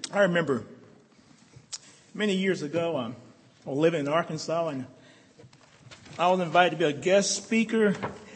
I remember many years ago, I was living in Arkansas, and I was invited to be a guest speaker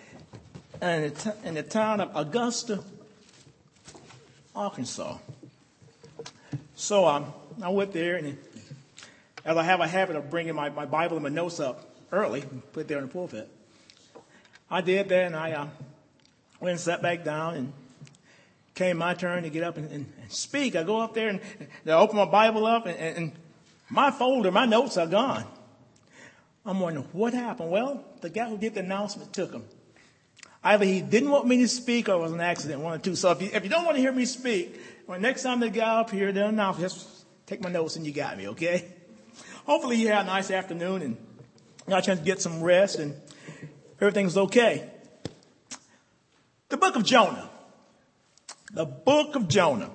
in the town of Augusta, Arkansas. So I went there, and as I have a habit of bringing my Bible and my notes up early, put it there in the pulpit, I did that, and I went and sat back down, and came my turn to get up and speak. I go up there and I open my Bible up, and my folder, my notes are gone. I'm wondering, what happened? Well, the guy who did the announcement took them. Either he didn't want me to speak or it was an accident, one or two. So if you don't want to hear me speak, well, next time the guy up here, they'll announce, just take my notes and you got me, okay? Hopefully you had a nice afternoon and got a chance to get some rest and everything's okay. The book of Jonah. The book of Jonah.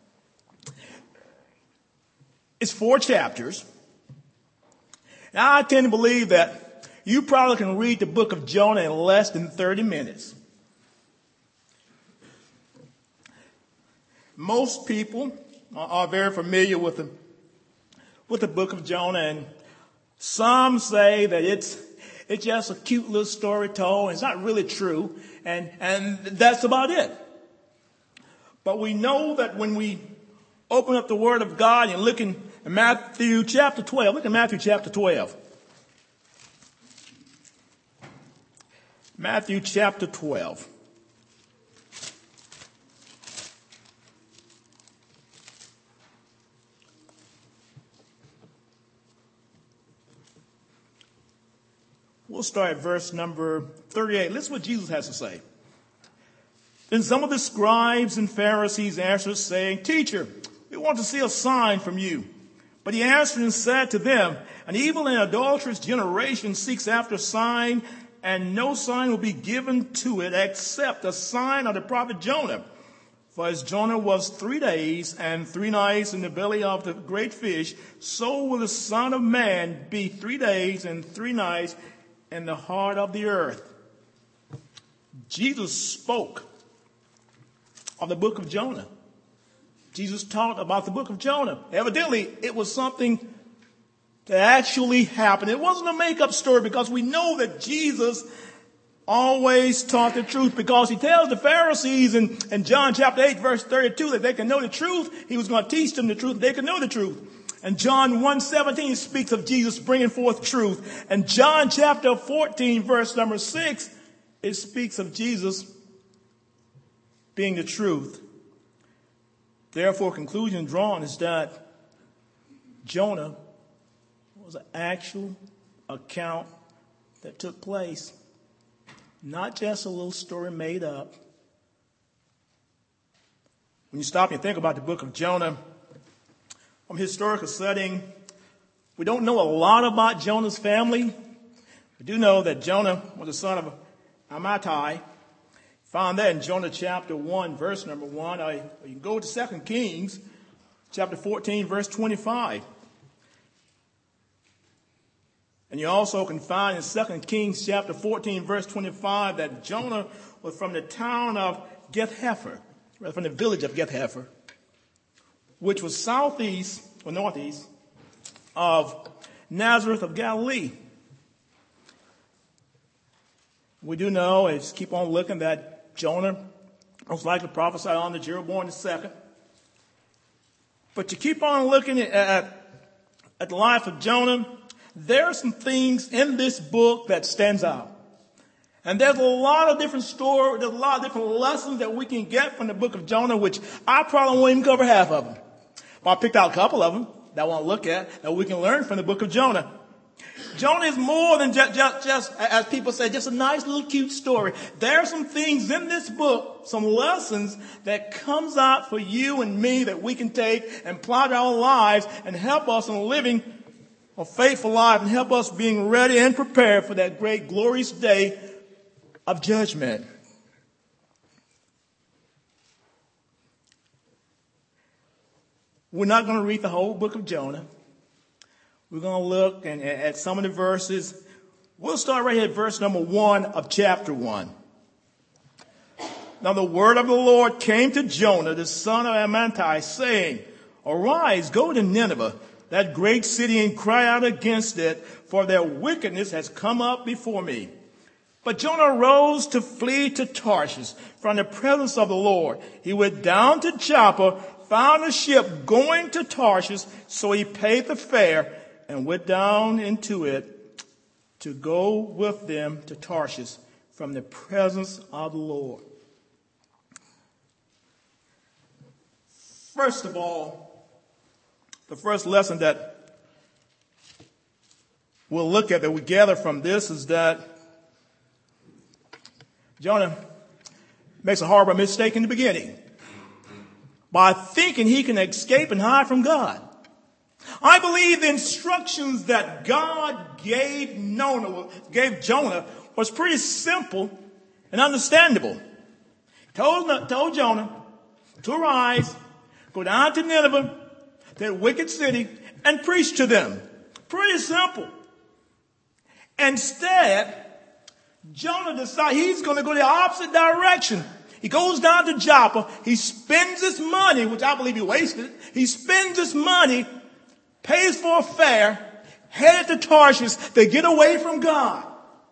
It's 4 chapters. Now, I tend to believe that you probably can read the book of Jonah in less than 30 minutes. Most people are very familiar with the book of Jonah, and some say that it's just a cute little story told, and it's not really true, and that's about it. But we know that when we open up the Word of God and look in Matthew chapter 12, look at Matthew chapter 12. Matthew chapter 12. We'll start at verse number 38. Listen to what Jesus has to say. Then some of the scribes and Pharisees answered, saying, Teacher, we want to see a sign from you. But he answered and said to them, An evil and adulterous generation seeks after a sign, and no sign will be given to it except the sign of the prophet Jonah. For as Jonah was 3 days and 3 nights in the belly of the great fish, so will the Son of Man be 3 days and 3 nights in the heart of the earth. Jesus spoke of the book of Jonah. Jesus taught about the book of Jonah. Evidently, it was something that actually happened. It wasn't a make-up story, because we know that Jesus always taught the truth, because he tells the Pharisees in John chapter 8, verse 32, that they can know the truth. He was going to teach them the truth. They can know the truth. And John 1:17 speaks of Jesus bringing forth truth. And John chapter 14, verse number 6, it speaks of Jesus being the truth. Therefore, conclusion drawn is that Jonah was an actual account that took place, not just a little story made up. When you stop and think about the book of Jonah, from a historical setting, we don't know a lot about Jonah's family. We do know that Jonah was the son of Amittai. Found that in Jonah chapter 1, verse number 1. You can go to 2 Kings chapter 14, verse 25. And you also can find in 2 Kings chapter 14, verse 25, that Jonah was from the town of Gath-hepher, from the village of Gath-hepher, which was southeast or northeast of Nazareth of Galilee. We do know, as keep on looking, that Jonah most likely prophesied on to Jeroboam II. But you keep on looking at the life of Jonah, there are some things in this book that stands out. And there's a lot of different stories, there's a lot of different lessons that we can get from the book of Jonah, which I probably won't even cover half of them. But I picked out a couple of them that I want to look at, that we can learn from the book of Jonah. Jonah is more than just, as people say, just a nice little cute story. There are some things in this book, some lessons that comes out for you and me that we can take and apply to our lives and help us in living a faithful life and help us being ready and prepared for that great glorious day of judgment. We're not going to read the whole book of Jonah. We're going to look at some of the verses. We'll start right here at verse number 1 of chapter 1. Now the word of the Lord came to Jonah, the son of Amittai, saying, Arise, go to Nineveh, that great city, and cry out against it, for their wickedness has come up before me. But Jonah rose to flee to Tarshish from the presence of the Lord. He went down to Joppa, found a ship going to Tarshish, so he paid the fare and went down into it to go with them to Tarshish from the presence of the Lord. First of all, the first lesson that we'll look at, that we gather from this, is that Jonah makes a horrible mistake in the beginning by thinking he can escape and hide from God. I believe the instructions that God gave Jonah was pretty simple and understandable. He told Jonah to arise, go down to Nineveh, that wicked city, and preach to them. Pretty simple. Instead, Jonah decides he's going to go the opposite direction. He goes down to Joppa. He spends his money, which I believe he wasted. He spends his money, pays for a fare, headed to Tarshish to get away from God.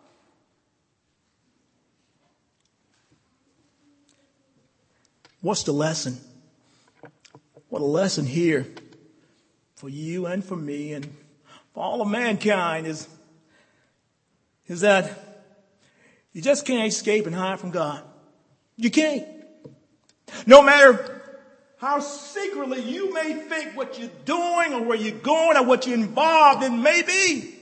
What's the lesson? What a lesson here for you and for me and for all of mankind is that you just can't escape and hide from God. You can't. No matter how secretly you may think what you're doing or where you're going or what you're involved in may be,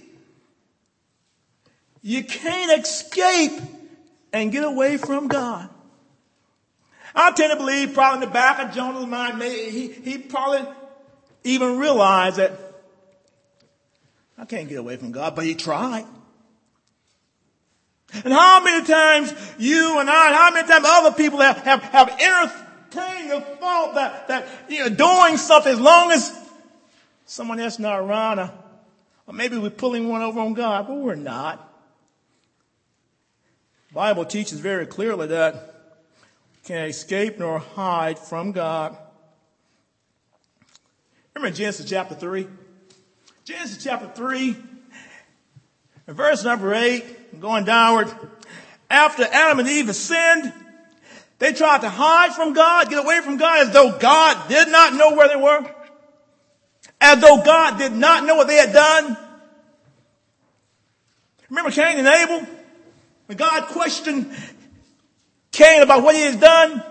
you can't escape and get away from God. I tend to believe probably in the back of Jonah's mind, he probably even realized that I can't get away from God, but he tried. And how many times you and I, how many times other people have entertained the thought that doing something, as long as someone else not around, or maybe we're pulling one over on God, but we're not. The Bible teaches very clearly that we can't escape nor hide from God. Remember Genesis chapter 3? Genesis chapter 3, in verse number 8, going downward. After Adam and Eve had sinned, they tried to hide from God, get away from God, as though God did not know where they were. As though God did not know what they had done. Remember Cain and Abel? When God questioned Cain about what he had done,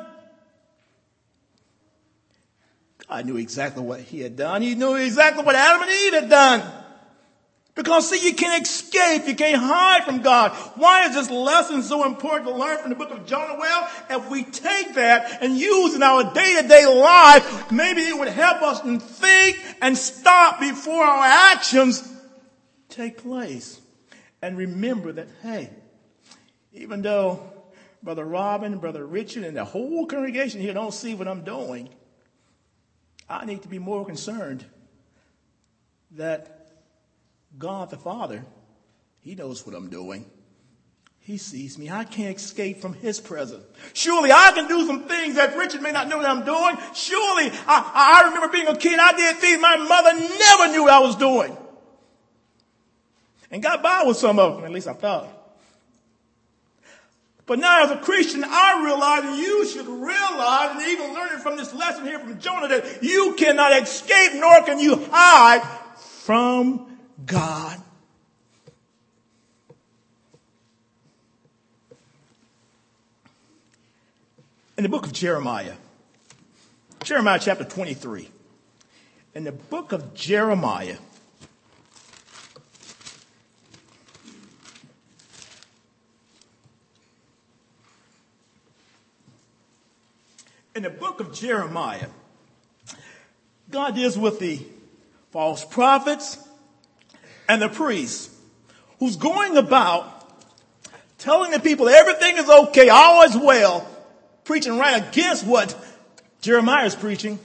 God knew exactly what he had done. He knew exactly what Adam and Eve had done. Because see, you can't escape. You can't hide from God. Why is this lesson so important to learn from the book of Jonah? Well, if we take that and use in our day-to-day life, maybe it would help us to think and stop before our actions take place. And remember that, hey, even though Brother Robin, Brother Richard, and the whole congregation here don't see what I'm doing, I need to be more concerned that God the Father, He knows what I'm doing. He sees me. I can't escape from His presence. Surely I can do some things that Richard may not know what I'm doing. Surely I remember being a kid, I did things my mother never knew what I was doing. And got by with some of them, at least I thought. But now as a Christian, I realize, and you should realize, and even learning from this lesson here from Jonah, that you cannot escape nor can you hide from God. In the book of Jeremiah chapter 23, in the book of Jeremiah, God deals with the false prophets and the priests who's going about telling the people everything is okay, all is well, preaching right against what Jeremiah is preaching.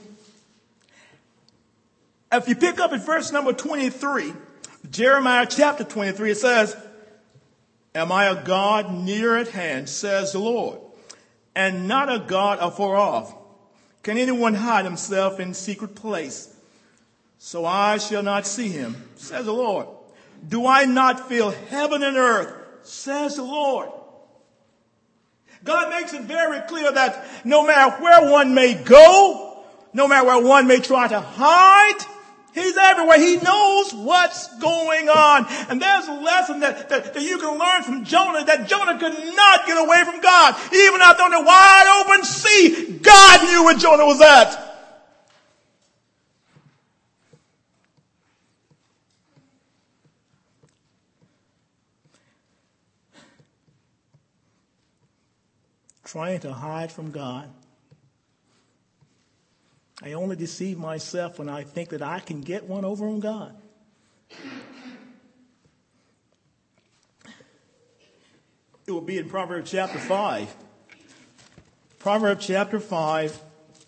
If you pick up at verse number 23, Jeremiah chapter 23, it says, "Am I a God near at hand, says the Lord, and not a God afar off? can anyone hide himself in secret place? So I shall not see him, says the Lord. Do I not fill heaven and earth, says the Lord. God makes it very clear that no matter where one may go, no matter where one may try to hide, He's everywhere. He knows what's going on. And there's a lesson that you can learn from Jonah, that Jonah could not get away from God. Even out on the wide open sea, God knew where Jonah was at. Trying to hide from God. I only deceive myself when I think that I can get one over on God. It will be in Proverbs chapter 5. Proverbs chapter 5.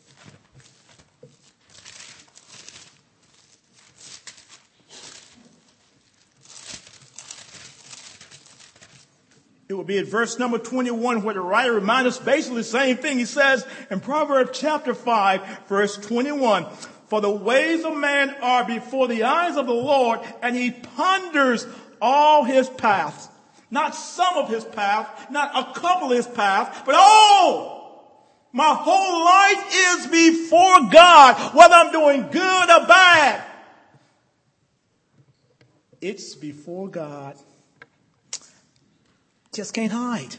It will be at verse number 21 where the writer reminds us basically the same thing. He says in Proverbs chapter 5, verse 21, for the ways of man are before the eyes of the Lord, and he ponders all his paths. Not some of his paths, not a couple of his paths, but all. My whole life is before God, whether I'm doing good or bad. It's before God. Just can't hide.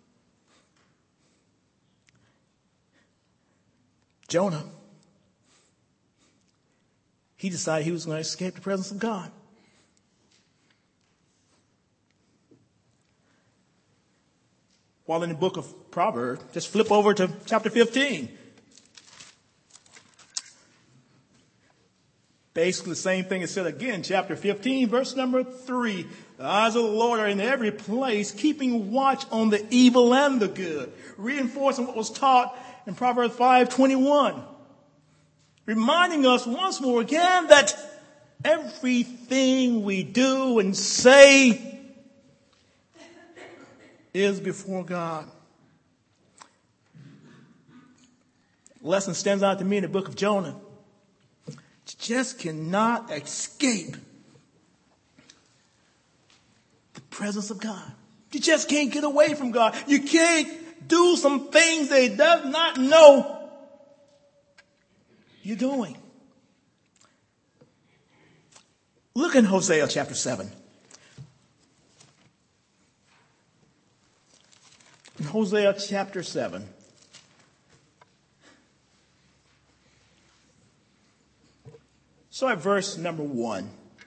Jonah, he decided he was going to escape the presence of God. While in the book of Proverbs, just flip over to chapter 15. Basically the same thing is said again, chapter 15, verse number 3. The eyes of the Lord are in every place, keeping watch on the evil and the good. Reinforcing what was taught in Proverbs 5:21. Reminding us once more again that everything we do and say is before God. Lesson stands out to me in the book of Jonah. You just cannot escape the presence of God. You just can't get away from God. You can't do some things that He does not know you're doing. Look in Hosea chapter 7. In Hosea chapter 7. So at verse number 1.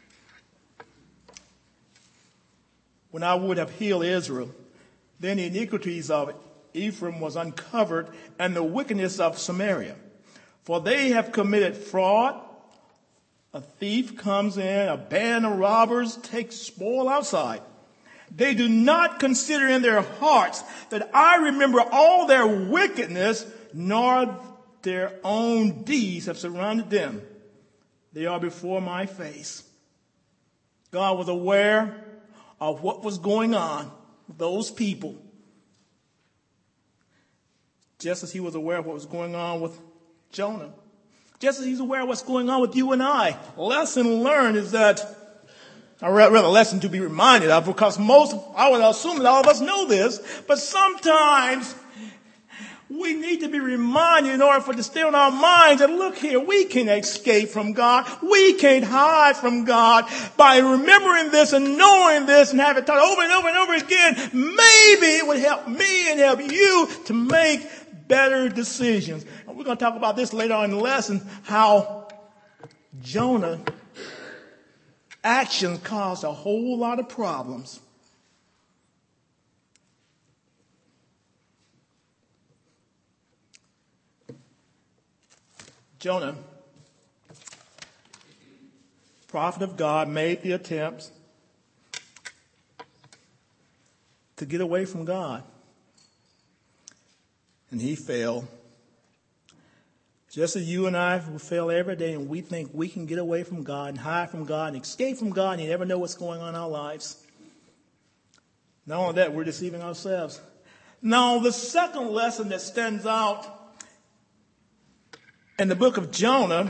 When I would have healed Israel, then the iniquities of Ephraim was uncovered, and the wickedness of Samaria. For they have committed fraud. A thief comes in, a band of robbers takes spoil outside. They do not consider in their hearts that I remember all their wickedness, nor their own deeds have surrounded them. They are before my face. God was aware of what was going on with those people, just as He was aware of what was going on with Jonah. Just as He's aware of what's going on with you and I. Lesson learned is that, or rather a lesson to be reminded of, because I would assume that all of us know this, but sometimes we need to be reminded in order for it to stay on our minds that look here, we can escape from God. We can't hide from God. By remembering this and knowing this and having it taught over and over and over again, maybe it would help me and help you to make better decisions. And we're going to talk about this later on in the lesson, how Jonah's actions caused a whole lot of problems. Jonah, prophet of God, made the attempts to get away from God. And he failed. Just as you and I will fail every day, and we think we can get away from God and hide from God and escape from God, and you never know what's going on in our lives. Not only that, we're deceiving ourselves. Now, the second lesson that stands out in the book of Jonah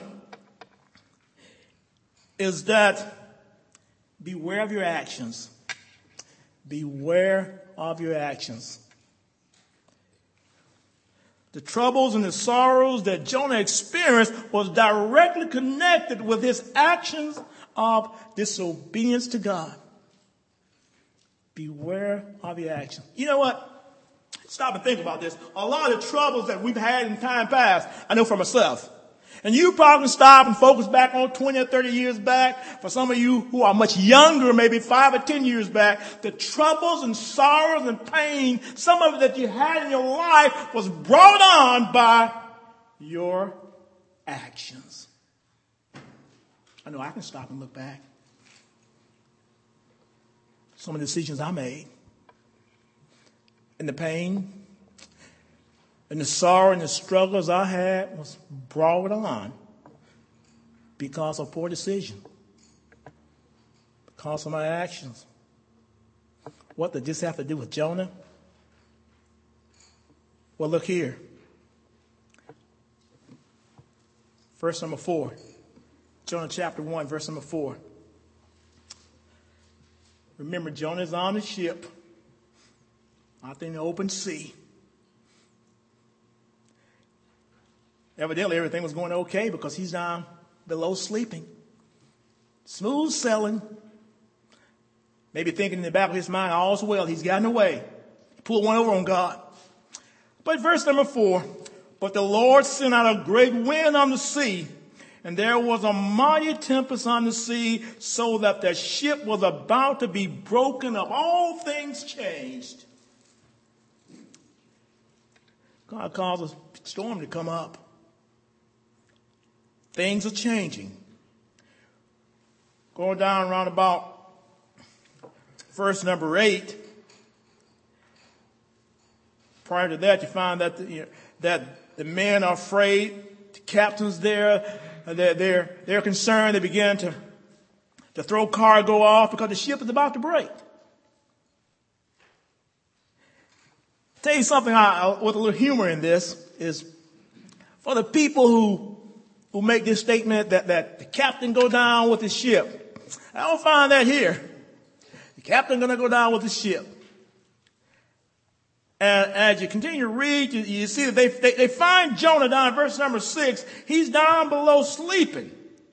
is that beware of your actions. Beware of your actions. The troubles and the sorrows that Jonah experienced was directly connected with his actions of disobedience to God. Beware of your actions. You know what? Stop and think about this. A lot of troubles that we've had in time past, I know for myself. And you probably stop and focus back on 20 or 30 years back. For some of you who are much younger, maybe 5 or 10 years back, the troubles and sorrows and pain, some of it that you had in your life was brought on by your actions. I know I can stop and look back. Some of the decisions I made. And the pain and the sorrow and the struggles I had was brought on because of poor decision, because of my actions. What did this have to do with Jonah? Well, look here. Verse number 4. Jonah chapter 1, verse number 4. Remember, Jonah is on the ship out in the open sea. Evidently, everything was going okay because he's down below sleeping. Smooth sailing. Maybe thinking in the back of his mind, all's well, he's gotten away. He pulled one over on God. But verse number 4, but the Lord sent out a great wind on the sea, and there was a mighty tempest on the sea, so that the ship was about to be broken up. All things changed. God caused a storm to come up. Things are changing. Going down around about verse number 8. Prior to that, you find that the men are afraid. The captains there, they're concerned. They begin to throw cargo off because the ship is about to break. Tell you something with a little humor in this is for the people who make this statement that the captain go down with the ship. I don't find that here. The captain going to go down with the ship. And as you continue to read, you see that they find Jonah down in verse number 6. He's down below sleeping.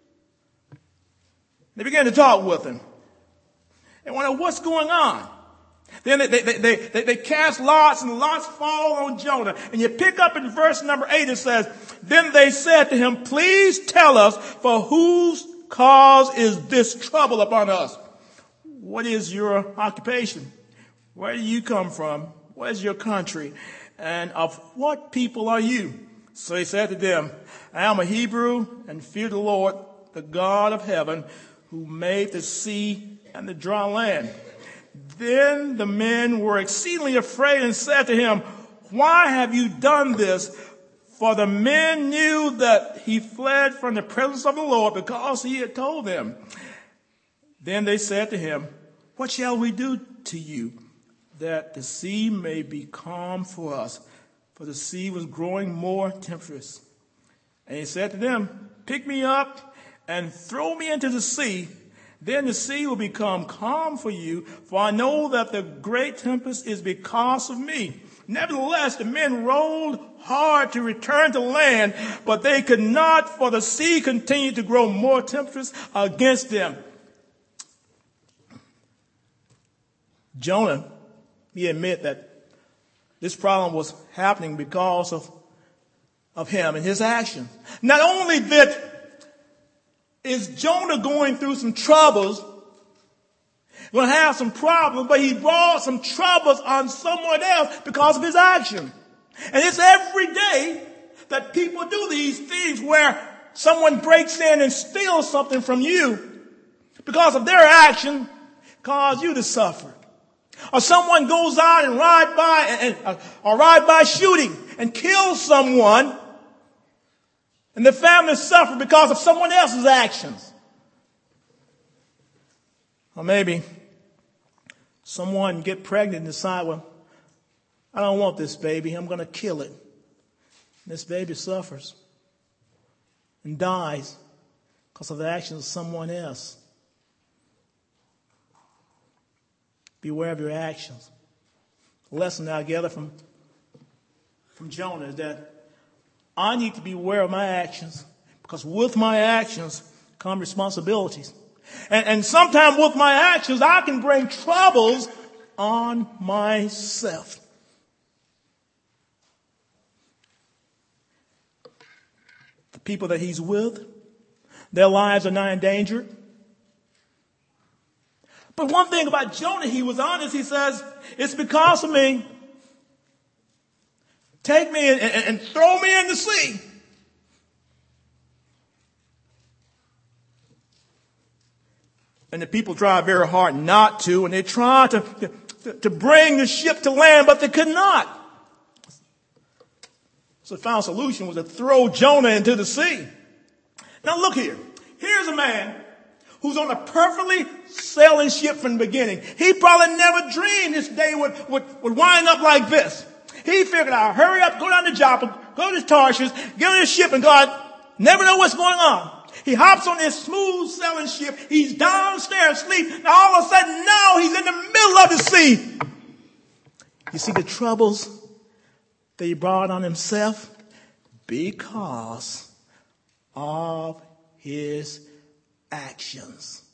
They begin to talk with him. They wonder what's going on. Then they cast lots, and lots fall on Jonah. And you pick up in verse number 8, it says, then they said to him, please tell us, for whose cause is this trouble upon us? What is your occupation? Where do you come from? Where's your country? And of what people are you? So he said to them, I am a Hebrew and fear the Lord, the God of heaven, who made the sea and the dry land. Then the men were exceedingly afraid and said to him, why have you done this? For the men knew that he fled from the presence of the Lord because he had told them. Then they said to him, what shall we do to you that the sea may be calm for us? For the sea was growing more tempestuous. And he said to them, pick me up and throw me into the sea. Then the sea will become calm for you, for I know that the great tempest is because of me. Nevertheless, the men rowed hard to return to land, but they could not, for the sea continued to grow more tempestuous against them. Jonah, he admit that this problem was happening because of him and his actions. Not only is Jonah going through some troubles, going to have some problems, but he brought some troubles on someone else because of his action. And it's every day that people do these things where someone breaks in and steals something from you because of their action, cause you to suffer. Or someone goes out and ride by shooting and kills someone, and the family suffer because of someone else's actions. Or maybe someone get pregnant and decide, well, I don't want this baby. I'm going to kill it. This baby suffers. and dies because of the actions of someone else. Beware of your actions. The lesson that I gather from Jonah is that I need to be aware of my actions, because with my actions come responsibilities. And sometimes with my actions, I can bring troubles on myself. The people that he's with, their lives are not endangered. But one thing about Jonah, he was honest. He says, it's because of me. Take me and throw me in the sea. And the people tried very hard not to, and they tried to bring the ship to land, but they could not. So the final solution was to throw Jonah into the sea. Now look here. Here's a man who's on a perfectly sailing ship from the beginning. He probably never dreamed this day would wind up like this. He figured out, hurry up, go down to Joppa, go to Tarshish, get on this ship, and God never know what's going on. He hops on this smooth sailing ship. He's downstairs asleep. Now all of a sudden, now he's in the middle of the sea. You see the troubles that he brought on himself because of his actions.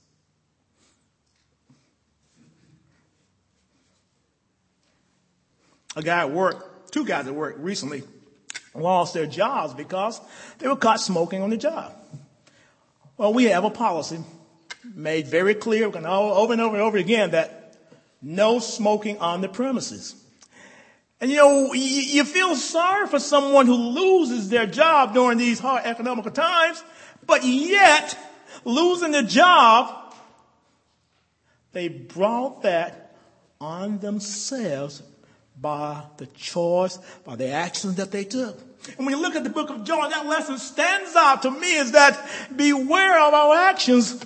Two guys at work recently lost their jobs because they were caught smoking on the job. Well, we have a policy made very clear over and over again that no smoking on the premises. And you feel sorry for someone who loses their job during these hard economical times, but yet losing the job, they brought that on themselves by the choice, by the actions that they took. And when you look at the book of Jonah, that lesson stands out to me is that beware of our actions.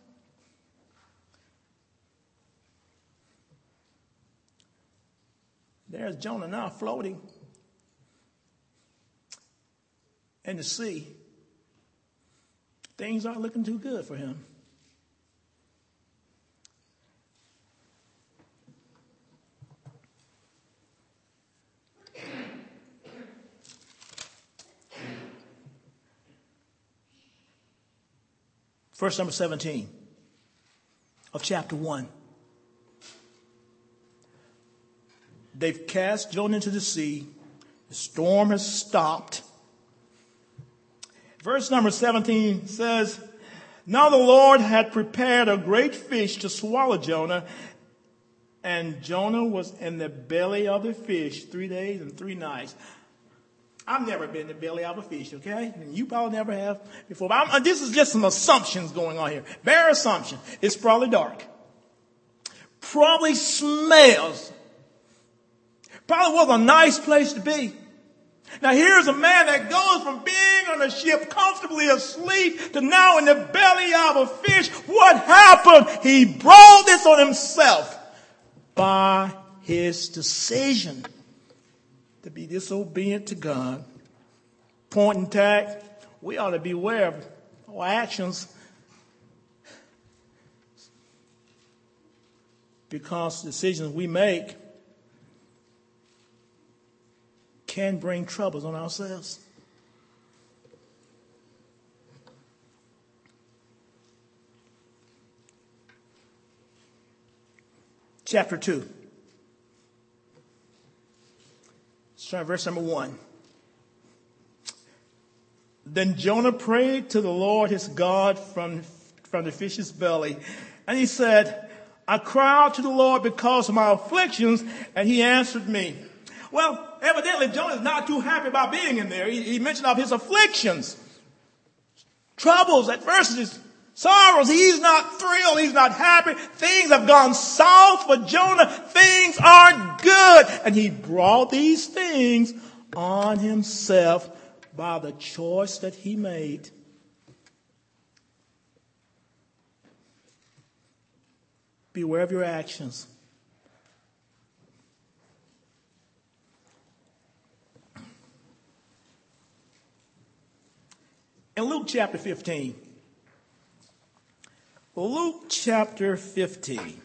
There's Jonah now floating in the sea. Things aren't looking too good for him. Verse number 17 of chapter 1. They've cast Jonah into the sea. The storm has stopped. Verse number 17 says, now the Lord had prepared a great fish to swallow Jonah, and Jonah was in the belly of the fish 3 days and 3 nights. I've never been in the belly of a fish, okay? And you probably never have before. But this is just some assumptions going on here. Bare assumption. It's probably dark. Probably smells. Probably was a nice place to be. Now here's a man that goes from being on a ship comfortably asleep to now in the belly of a fish. What happened? He brought this on himself by his decision to be disobedient to God. Point and tack, we ought to beware of our actions, because decisions we make can bring troubles on ourselves. Chapter 2. Start verse number 1. Then Jonah prayed to the Lord his God from the fish's belly. And he said, I cried to the Lord because of my afflictions, and he answered me. Well, evidently Jonah is not too happy about being in there. He mentioned of his afflictions, troubles, adversities, sorrows. He's not thrilled. He's not happy. Things have gone south for Jonah. Things aren't good. And he brought these things on himself by the choice that he made. Beware of your actions. In Luke chapter 15. Luke chapter 15.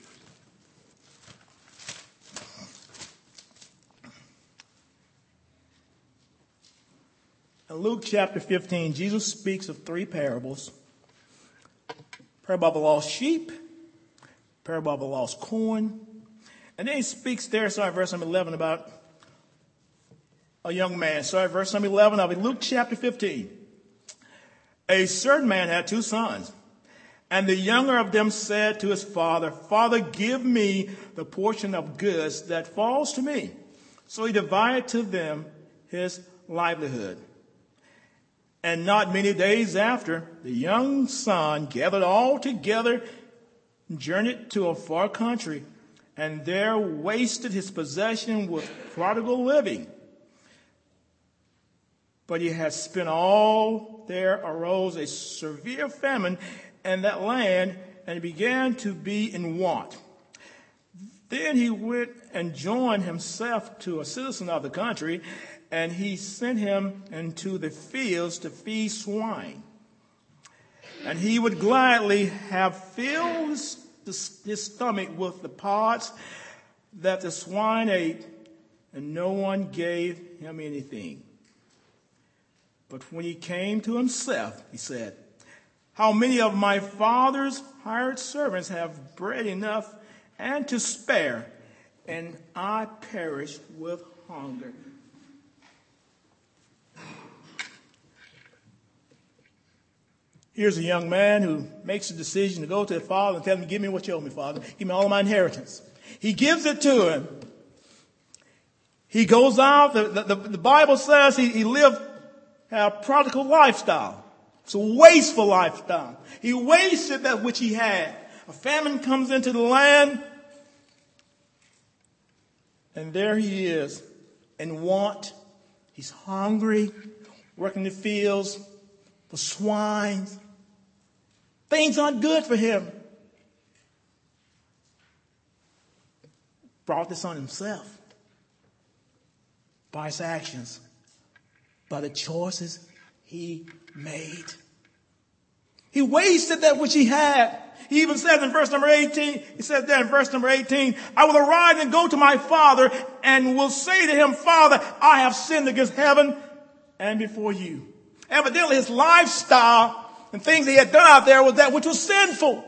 In Luke chapter 15, Jesus speaks of three parables. Parable of the lost sheep, parable of the lost coin, and then he speaks there, verse number 11, about a young man. Verse number 11 of Luke chapter 15. A certain man had two sons, and the younger of them said to his father, Father, give me the portion of goods that falls to me. So he divided to them his livelihood. And not many days after, the young son gathered all together, journeyed to a far country, and there wasted his possession with prodigal living. But he had spent all, there arose a severe famine in that land, and he began to be in want. Then he went and joined himself to a citizen of the country, and he sent him into the fields to feed swine. And he would gladly have filled his stomach with the pods that the swine ate, and no one gave him anything. But when he came to himself, he said, How many of my father's hired servants have bread enough and to spare, and I perish with hunger? Here's a young man who makes a decision to go to his father and tell him, give me what you owe me, Father. Give me all of my inheritance. He gives it to him. He goes out. The Bible says he lived a prodigal lifestyle. It's a wasteful lifestyle. He wasted that which he had. A famine comes into the land, and there he is in want. He's hungry, working the fields for swine. Things aren't good for him. Brought this on himself by his actions, by the choices he made. He wasted that which he had. He even says in verse number 18, I will arise and go to my father and will say to him, Father, I have sinned against heaven and before you. Evidently his lifestyle and things he had done out there was that which was sinful.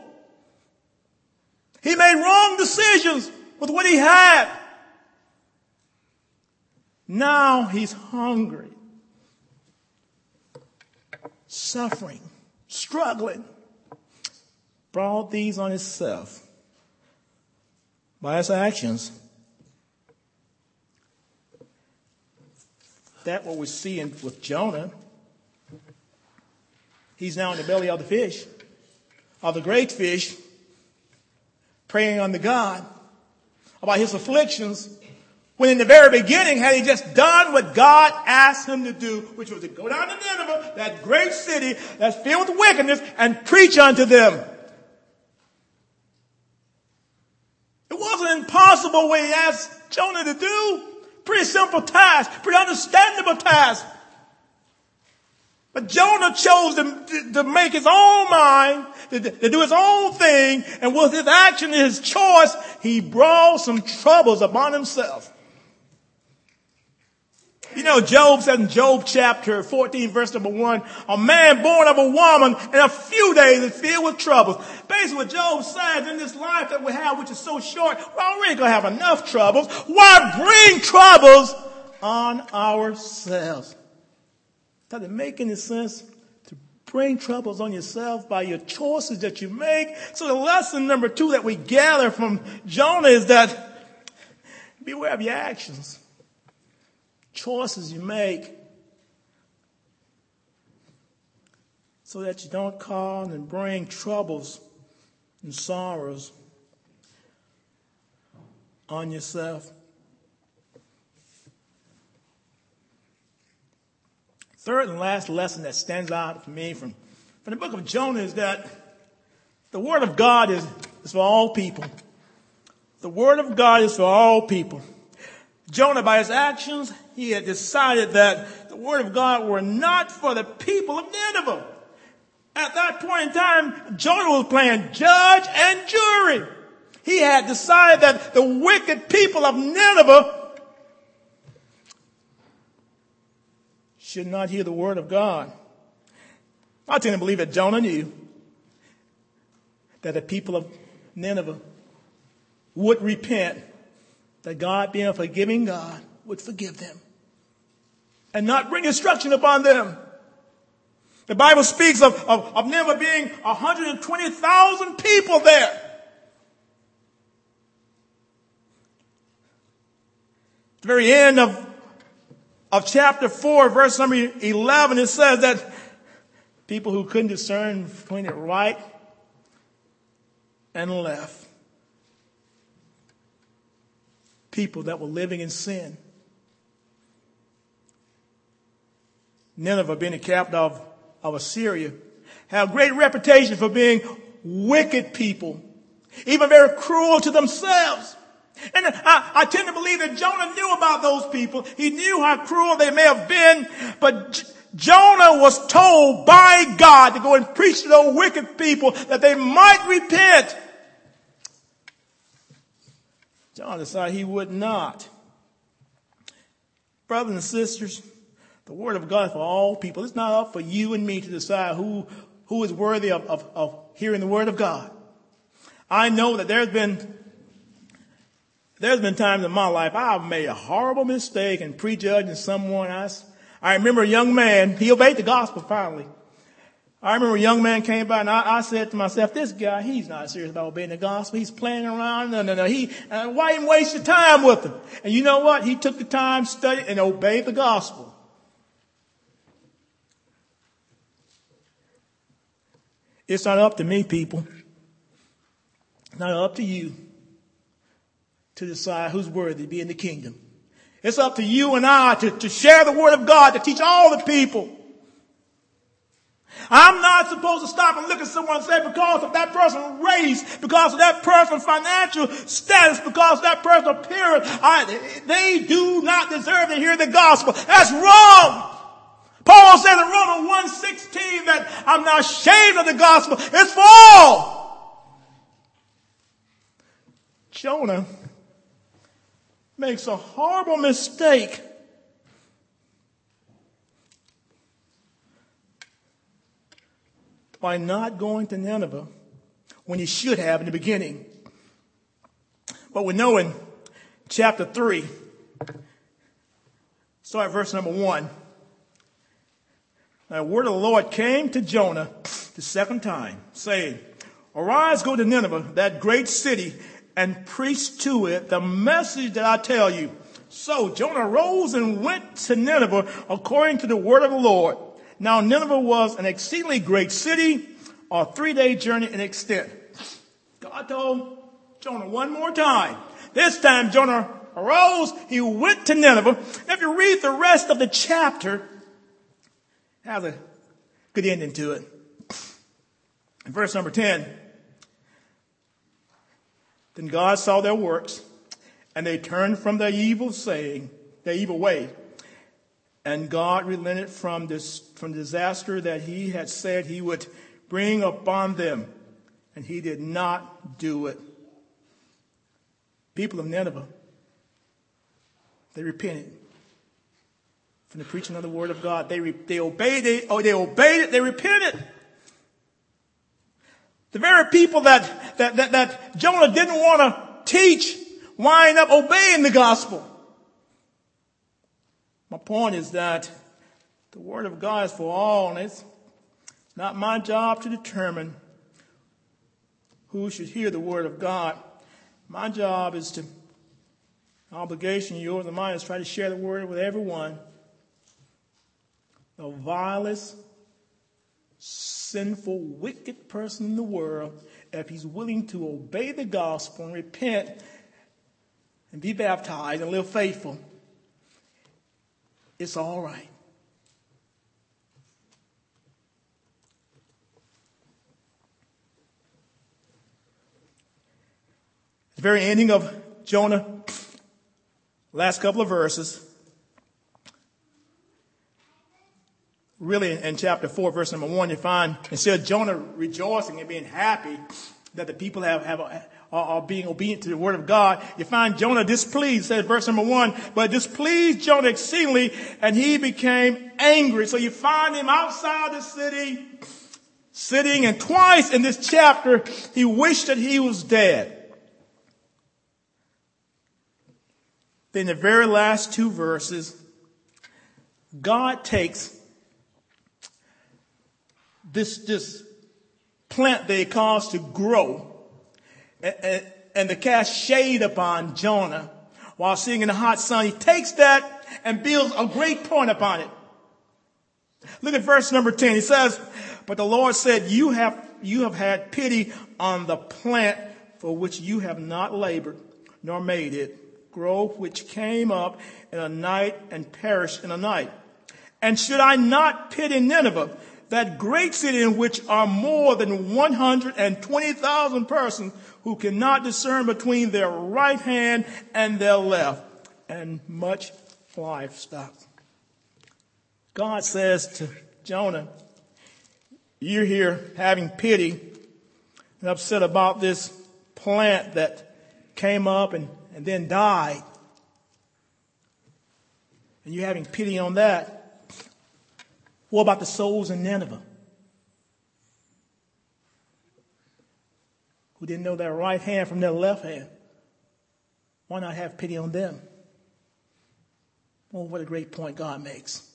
He made wrong decisions with what he had. Now he's hungry, suffering, struggling. Brought these on himself by his actions. That's what we're seeing with Jonah. He's now in the belly of the fish, of the great fish, praying unto God about his afflictions, when in the very beginning had he just done what God asked him to do, which was to go down to Nineveh, that great city that's filled with wickedness, and preach unto them. It wasn't impossible what he asked Jonah to do. Pretty simple task, pretty understandable task. But Jonah chose to make his own mind, to do his own thing, and with his action and his choice, he brought some troubles upon himself. You know, Job said in Job chapter 14, verse number 1, a man born of a woman in a few days is filled with troubles. Basically what Job says, in this life that we have, which is so short, we're already going to have enough troubles. Why bring troubles on ourselves? Does it make any sense to bring troubles on yourself by your choices that you make? So the lesson number 2 that we gather from Jonah is that beware of your actions. Choices you make so that you don't cause and bring troubles and sorrows on yourself. Third and last lesson that stands out for me from the book of Jonah is that the Word of God is for all people. The Word of God is for all people. Jonah, by his actions, he had decided that the Word of God were not for the people of Nineveh. At that point in time, Jonah was playing judge and jury. He had decided that the wicked people of Nineveh should not hear the word of God. I tend to believe that Jonah knew that the people of Nineveh would repent, that God, being a forgiving God, would forgive them and not bring destruction upon them. The Bible speaks of Nineveh being 120,000 people there. At the very end of chapter 4, verse number 11, it says that people who couldn't discern between it right and left. People that were living in sin. Nineveh, being the capital of Assyria, had a great reputation for being wicked people, even very cruel to themselves. And I tend to believe that Jonah knew about those people. He knew how cruel they may have been, but Jonah was told by God to go and preach to those wicked people that they might repent. Jonah decided he would not. Brothers and sisters, the word of God is for all people. It's not up for you and me to decide who is worthy of hearing the word of God. I know that there's been times in my life I've made a horrible mistake in prejudging someone. I remember a young man, he obeyed the gospel finally. I remember a young man came by and I said to myself, this guy, he's not serious about obeying the gospel. He's playing around. No. Why even waste your time with him? And you know what? He took the time, studied, and obeyed the gospel. It's not up to me, people. It's not up to you to decide who's worthy to be in the kingdom. It's up to you and I to share the word of God, to teach all the people. I'm not supposed to stop and look at someone and say, because of that person's race, because of that person's financial status, because of that person's appearance, they do not deserve to hear the gospel. That's wrong. Paul says in Romans 1:16 that I'm not ashamed of the gospel. It's for all. Jonah makes a horrible mistake by not going to Nineveh when he should have in the beginning. But we know in chapter 3, start at verse number 1. The word of the Lord came to Jonah the second time, saying, arise, go to Nineveh, that great city, and preach to it the message that I tell you. So Jonah rose and went to Nineveh according to the word of the Lord. Now Nineveh was an exceedingly great city, a 3-day journey in extent. God told Jonah one more time. This time Jonah arose, he went to Nineveh. If you read the rest of the chapter, it has a good ending to it. In verse number 10, then God saw their works, and they turned from their evil way. And God relented from disaster that he had said he would bring upon them. And he did not do it. People of Nineveh, they repented from the preaching of the word of God. They obeyed it. They repented. The very people that Jonah didn't want to teach wind up obeying the gospel. My point is that the word of God is for all, and it's not my job to determine who should hear the word of God. My job is to, obligation yours and mine, is try to share the word with everyone. The vilest, sinful, wicked person in the world, if he's willing to obey the gospel and repent and be baptized and live faithful, it's all right. The very ending of Jonah, last couple of verses, really in chapter 4, verse number 1, you find instead of Jonah rejoicing and being happy that the people are being obedient to the word of God, you find Jonah displeased. It says verse number 1, but displeased Jonah exceedingly, and he became angry. So you find him outside the city, sitting, and twice in this chapter, he wished that he was dead. Then the very last two verses, God takes this plant that he caused to grow and to cast shade upon Jonah while sitting in the hot sun. He takes that and builds a great point upon it. Look at verse number 10. He says, but the Lord said, you have had pity on the plant for which you have not labored, nor made it grow, which came up in a night and perished in a night. And should I not pity Nineveh, that great city in which are more than 120,000 persons who cannot discern between their right hand and their left, and much livestock? God says to Jonah, you're here having pity and upset about this plant that came up and then died. And you're having pity on that. What about the souls in Nineveh who didn't know their right hand from their left hand? Why not have pity on them? Well, what a great point God makes.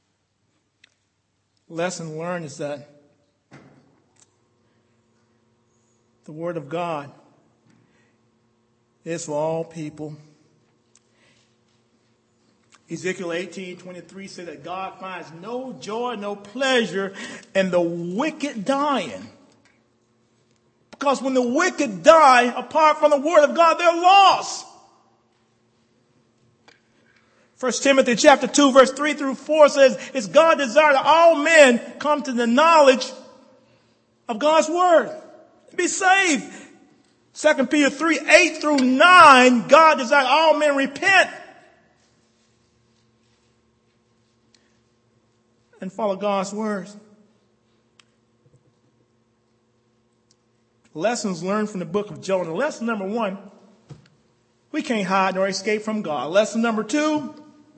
Lesson learned is that the Word of God is for all people. Ezekiel 18:23 said that God finds no joy, no pleasure in the wicked dying. Because when the wicked die, apart from the Word of God, they're lost. 1 Timothy chapter 2, verse 3 through 4 says, it's God's desire that all men come to the knowledge of God's Word. Be saved. 2 Peter 3, 8 through 9, God desires all men repent and follow God's words. Lessons learned from the book of Jonah. Lesson number 1, we can't hide nor escape from God. Lesson number 2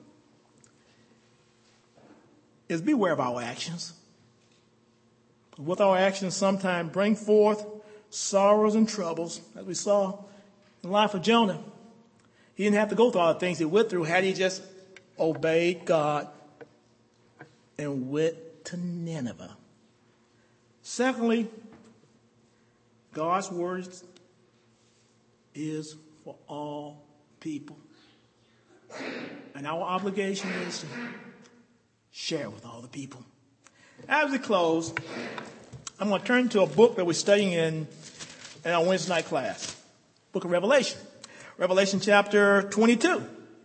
is beware of our actions. With our actions sometimes bring forth sorrows and troubles, as we saw in the life of Jonah. He didn't have to go through all the things he went through had he just obeyed God and went to Nineveh. Secondly, God's word is for all people. And our obligation is to share with all the people. As we close, I'm going to turn to a book that we're studying in our Wednesday night class. Book of Revelation. Revelation chapter 22.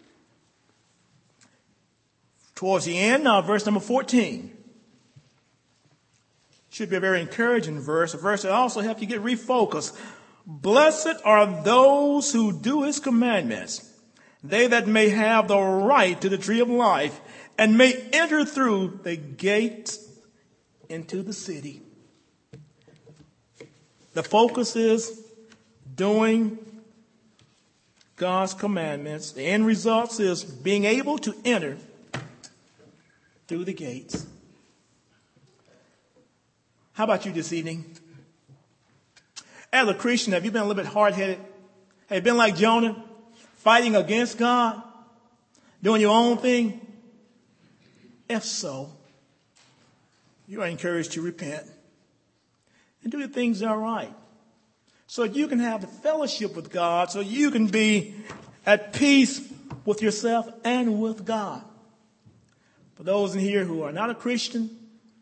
Towards the end, verse number 14. Should be a very encouraging verse. A verse that also helps you get refocused. Blessed are those who do his commandments, they that may have the right to the tree of life, and may enter through the gates into the city. The focus is doing God's commandments. The end result is being able to enter through the gates. How about you this evening? As a Christian, have you been a little bit hard-headed? Have you been like Jonah, fighting against God, doing your own thing? If so, you are encouraged to repent and do the things that are right, so you can have the fellowship with God, so you can be at peace with yourself and with God. For those in here who are not a Christian,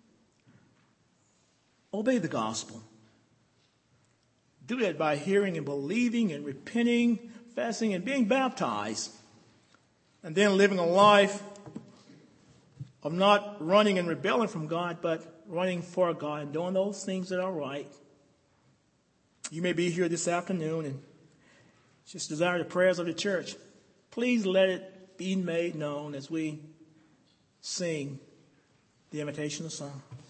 obey the gospel. Do that by hearing and believing and repenting, fasting and being baptized, and then living a life of not running and rebelling from God, but running for God and doing those things that are right. You may be here this afternoon and just desire the prayers of the church. Please let it be made known as we sing The imitation of the Son.